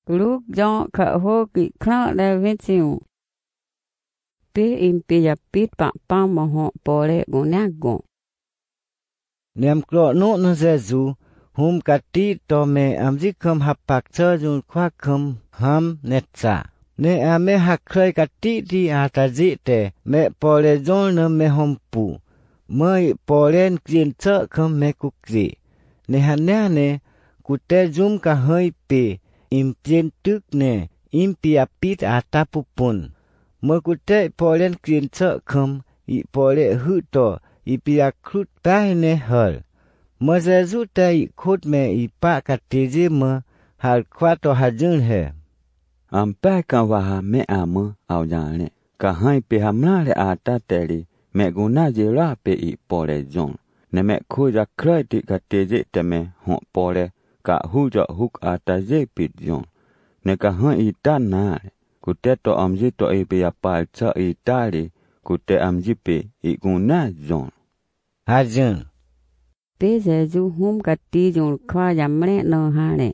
Lúc gió khở hô kỵ khá đa vết xìu. Bế im bì ya bít bạc băng mà họ bò lệ gỗ nát gỗ. Nem klo no na Jesu hum kati to me amji kham hapak cha jun khwa kham ham netsa. Ne ame hakrei kati di ataji te me pole jon na me hompu. Mới polen kien cha kham me kukzi. Ne hanne ne kute zum ka hơi pe impien tuk ne impia pit atapupun. Mới kute polen kien cha kham I pole hu to I pia krut pa ne hal. Mới Jesu te I khut me I pa katiji me hal kwa to hajun he. Ampe ka waha me amu au jane. Ka hai pe hamla le ata teli. Me guna jira pe I pole jon. Ne me kuja krei ti katiji te me hon pole. Ka huja huk ata je pit jon. Ne ka hai I ta na. Kute to amji to I pe apal cha I tali. Kute amji pe I guna jon. Hajun. Bế Giê-xu hum kati jun khwa yamre no hane.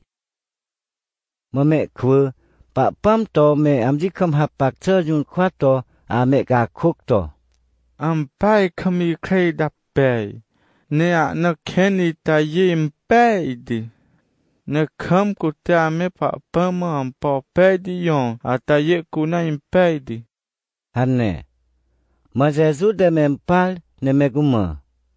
Mà mẹ khua pa pam to me amji kham hapak cha jun khwa to a me ka khuk to. Ampai kami krei da pe. Ne a na keni ta yim pe di. Ne kham ku ta me pa pam am po pe di yon a ta ye ku na im pe di. Hanne. Mà Jesu de me pal ne me guma.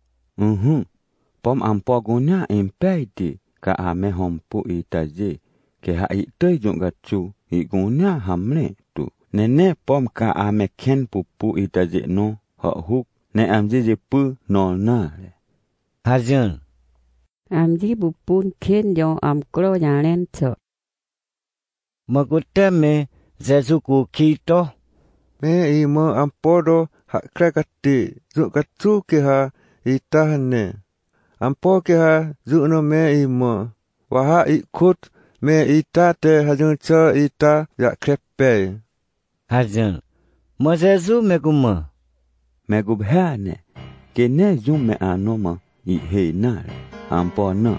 Pom ampo guna im pe di. Ka ame hompu I ta je. Ke ha I tei jung gachu I guna hamle tu. Nene pom ka ame ken pupu I ta je no. Họ hút ne amji je pu no na le. Hajun. Amji bu pun kien yo am klo ya len cho. Mà kute me Jesu ku ki to. Me I mo ampodo ha krakati zu katu ke ha I tahane. Ampo ke ha zu no me I mo. Wa ha I kut me I ta te hajun cha I ta ya krepe. Hajun. Mà Jesu me guma. Me gubha ne. Ke ne zum me anoma I he na le. Ampo na.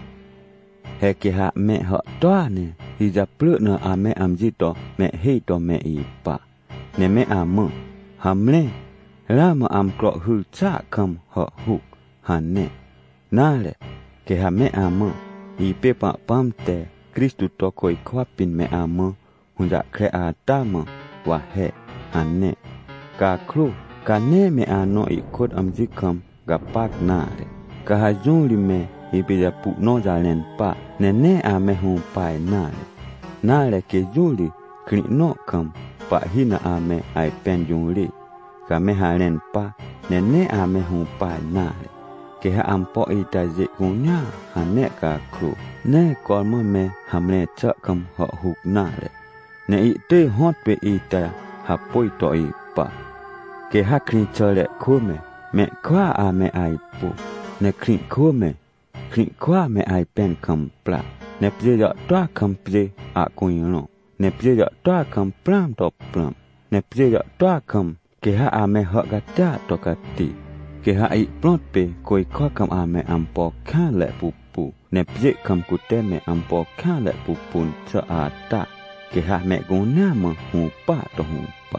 He ke ha me ha toa ne. I ja plu na ame amji to me he to me I pa. Ne me amu. Hamle. Lama am kro hu cha kam ha huk. Hanne. Na le. Ke ha me amu. I pe pa pam te. Kristu to koi kwa pin me amu. Hunja kre a tama. Wa he. Hanne. Ka kru. Ka ne me ano I kod amji kam. Ga pak na le. Ka ha jun li me. I pe ja pu no ja len pa. Ne a me hun pai na le. Na le ke juli. Kri no kam. Pa hina a me ai pen jun li. Ka me ha len pa. Ne a me hun pai na le. Ke ha ampo I ta je gunya. Ha ne ka kru. Ne kolma me hamle cha kam ho huk na le. Ne I te hot pe I ta. Ha poi to I pa. Ke ha kri cha le ku me. Me kwa a me ai pu. Ne kri ku me. Kri kwa me ai pen kam pla. Ne pje ja toa kam pje a kuin no. Ne pje ja toa kam plam to plam. Ne pje ja toa kam. Ke ha a me ho ga ta to ka ti. Ke ha I plot pe koi kwa kam a me ampo ka le pupu. Ne pje kam kute me ampo ka le pupun cha a ta. Ke ha me guna ma hu pa to hu pa.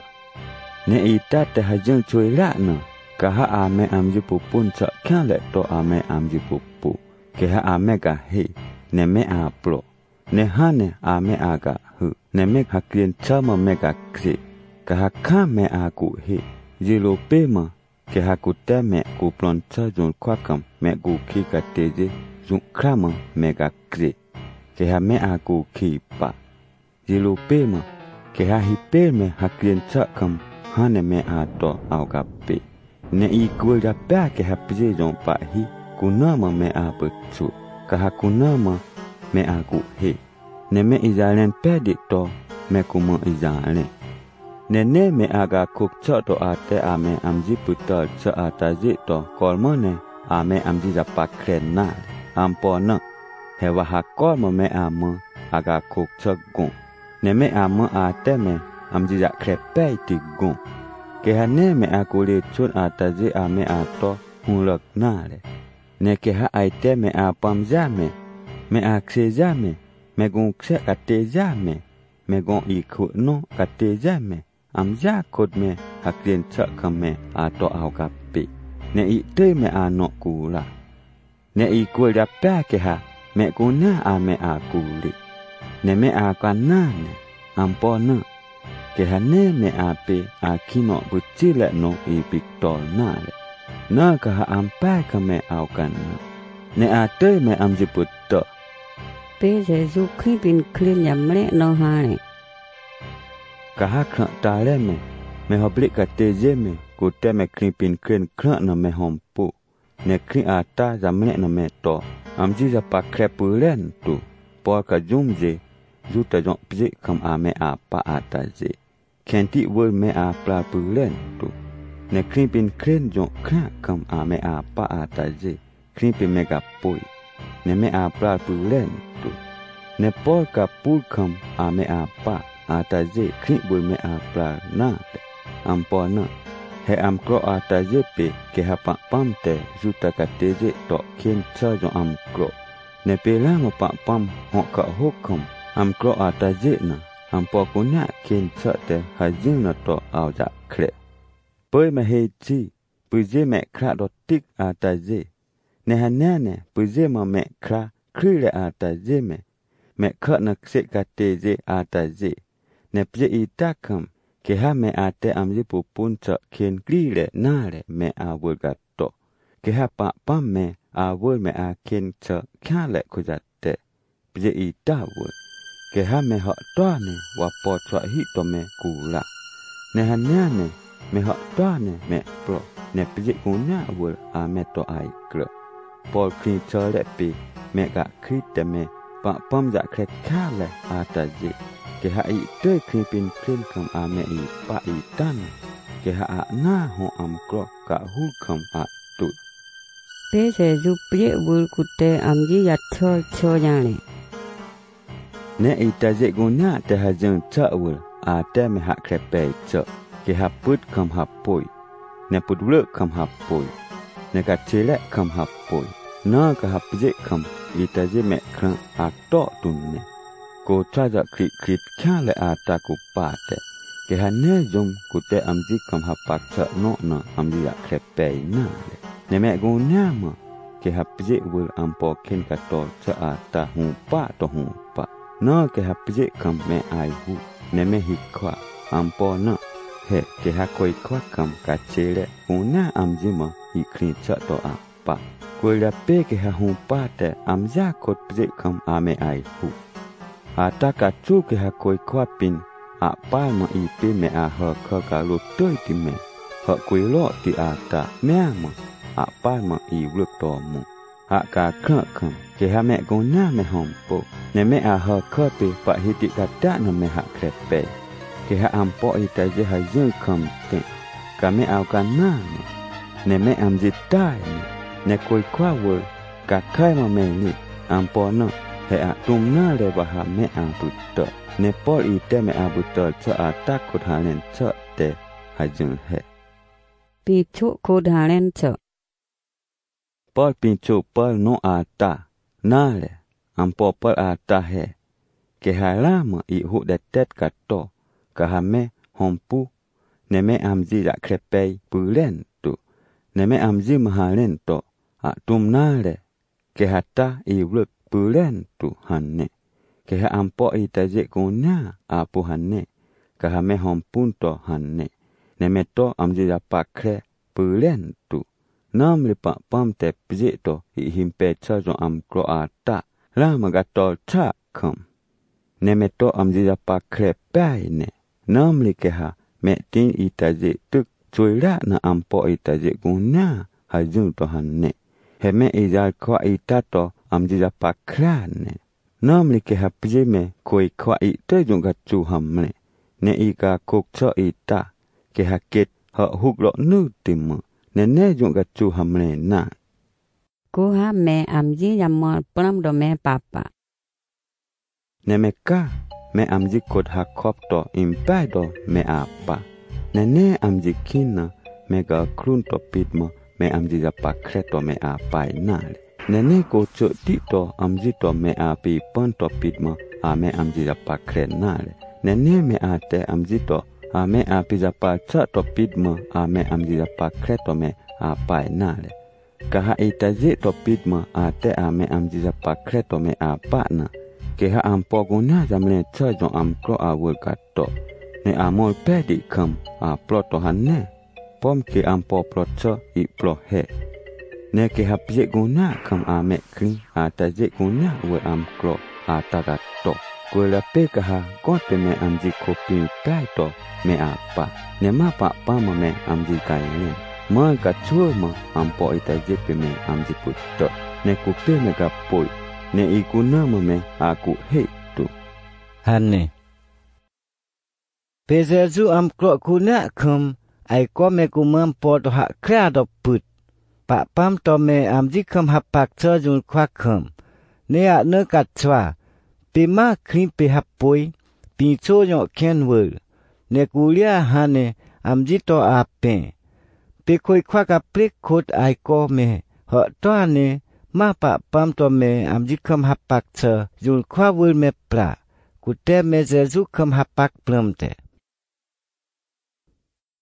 Ne I ta te ha jeng chui la na. Ka ha a me amji pupun cha ka le to a me amji pupu. Ke ha a me ga he. Ne me a plo. Ne ha ne a me a ga hu. Ne me ha klien cha ma me ga kri. Ka ha ka me a ku he. Jilo pe ma. Ke ha ku te me ku plon cha jun kwa kam. Me ku ki ka teje. Jun kra ma me ga kri. Ke ha me a ku ki pa. Jilo pe ma. Ke ha hi pe me ha klien cha kam. Ha ne me a to au ga pe. Ne I ku ja pa ke ha pje jun pa hi. Kuna ma me a pe chu. Ka ha kuna ma me a ku he. Ne me I ja len pe di to. Me ku ma I ja len. Ne me aga kuk cha to a te a me amji putal cha a ta ji to. Kolma ne a me amji ja pa kren na. Ampo na. He wa ha kolma me a ma aga kuk cha gun. Ne me a ma a te me amji ja kre pe ti gun. Ke ha ne me a ku le chun a ta ji a me a to hun lak na le. Ne ke ha ai te me a pam ja me. Me a kse ja me. Me gun kse ka te ja me. me gon I khu no ka te ja me am ja kod me hak lien cha ka me a to au ka pi ne I te me a no ku la ne I ku ya pa ke ha me ku na a me a ku li ne me a ka na ne am po na ke ha ne me a pe a kino bu chi le no I pictol na le na ka ha am pa ka me au kan ne a te me am ji put to Pe Giêsu khi bin clean nhầm lẽ no hai. Cả hai khẩn ta lẽ me học lịch cả tê dê me, cụ tê me clean pin clean khẩn nó me hom pu, ne clean à ta giảm lẽ nó me to, am ji ra pa khép pu lên tu, po cả zoom dê, zu ta dọn dê kam à me à pa à ta dê, khen ti word me à pla pu lên tu, ne clean pin clean dọn khẩn kam à me à pa à ta dê, clean pin me gặp pui, ne me à pla pu lên tu, ne po cả pu kam à me à pa Ataje kri bul me a pra na ampo na he am kro ataje pe ke ha pa pam te juta ka teje to kien cha jo am kro ne pe la mo pa pam ho ka hokom am kro ataje na ampo ko na kien cha te ha jin na to au ja kre poi me he chi puje me kra do tik ataje ne ha na ne puje ma me kra kri le ataje me kha na se ka teje ataje ne pje I takam ke ha me ate amji pu puncha kien grile nare me a wulgato ke ha pa pam me a wul me a kien cha khale kujate pje I ta wul ke ha me ho to ne wa po chwa hi to me kula ne ha na ne me ho to ne me pro ne pje ku na wul a me to ai klo pol kri cha le pi me ga kri te me pa pam ja kre khale a ta ji ke ha I te kripin krin kam a me I pa I tan ke ha a na ho am kro ka hu kam a tu Pe Giêsu pye wul kutte am ji ya cho yani. ne I ta je gu na te ha jeng cha wul a te me ha kre pe cha ke ha put kam ha poi ne put wul kam ha poi ne ka chele kam ha poi na ka ha pje kam I ta je me kran a to tun ne cô cha dạ krit krit kha le a ta ku pa te ke ha ne jom ku te am ji kam ha pak cha no na am ji ya kre pe na le ne me go na ma ke ha pje wul am po ken ka to cha a ta hu pa na ke ha pje kam me ai hu ne me hi kwa am po na he ke ha koi kwa kam ka chele ku na am ji ma I krit cha to a pa ko la pe ke ha hu pa te am ja kot pje kam a me ai hu ata ka chu ke ha koi kwa pin a pa ma I pe me a ha kha ka lo toi ti me ha koi lo ti ata me ma a pa ma I lu to mu a ka kha kham ke ha me go na me hom po ne me a ha kha pe pa hi ti ka ta na me ha kre pe ke ha am po I ta je ha jin kham te ka me au ka na ne me am ji ta ne koi kwa wo ka khai ma me ni am po na he a tum na le ba ha me a butta ne pol I te me a butta cha a ta khut ha nen cha te ha jin he Pi chu khut ha len cha pol pin chu pol no a ta na le am po pol a ta he ke ha la ma I hu de tet ka to ka ha me hom pu ne me am ji da kre pe pu len tu ne me am ji ma ha len to a tum na le ke ha ta I wlut pu len tu han ne ke ha am po I ta je ko na a pu han ne ka ha me hom pun to han ne me to am ji da pa kre pu len tu nam le pa pam te pje to I him pe cha jo am kro a ta la ma ga to cha kham ne me to am ji da pa kre pa ne nam le ke ha me tin I ta je tuk chui la na am po I ta je ko na ha jun to han ne he me I ja kwa I ta to am ji da pa kra ne nam le ke ha pje me koi kwa I te jung ga chu ham ne I ka kok cho I ta ke ha ket ha huk lo nu tim ne jung ga chu ham na Cô ha me am ji ya mo pram do me papa ne me ka me am ji kod ha kop to im pa do me a pa ne am ji kina me ga krun to pit mo me am ji ja pa kre to me a pa na le ne ko cho ti to am ji to me a pi pon to pit mo a me am ji ja pa kre na le แน่ๆแม่อาแต่อำจิตออาแม่อาปิจะปาชะตอปิดมอาแม่อำจิจะปาแครตอแม่อาปายหน้าเลยกะหาอิตาเจตอปิดมอาแต่อาแม่อำจิจะปาแครตอแม่อาปะนะเกหาอัมปอกุน่าจำเลเชจงอัมกรออาเวกัตโตในอามอลแปดิคัมอาปลอตหันแน่ป้อมเกอัมปอปลอตเชอีปลอเฮในเกหาเจกุน่าคัมอาแม่คริงอาตาเจกุน่าเวอัมกรออาตากัตโตกวยละเปกะหาก็เตแม่อัมจิโคปิใกล้โตแม่อาปะเนมาปะป้ามาแม่อัมจิไกเนี่ยมากัดชั่วมาอัมปออิตาเจเปแม่อัมจิปุตโตในกุเปแม่กับปุยในอีกุน่ามาแม่อากุเฮตุฮันเนเปเซจูอัมกรอกุน่าคัมไอก็แม่กุมัมปอดหักแคราดปุดปะปั๊มตอแม่อัมจิคัมหับปากเชจุนควักคัมเนี่ยเนื้อกัดชวาปีมาครีมไปหับปุยปีโชยอแคนเวอร์เนกูเลียฮันเนอัมจิโตอาเปไปคุยควักกับพริกโคดไอก็แม่เหาะตัวเนมาปะปั๊มตัวแม่อัมจิคัมหับปากเชจุนคว้าเวอร์แม่ปลากูแต่แม่เจจุคัมหับปากเปลมเต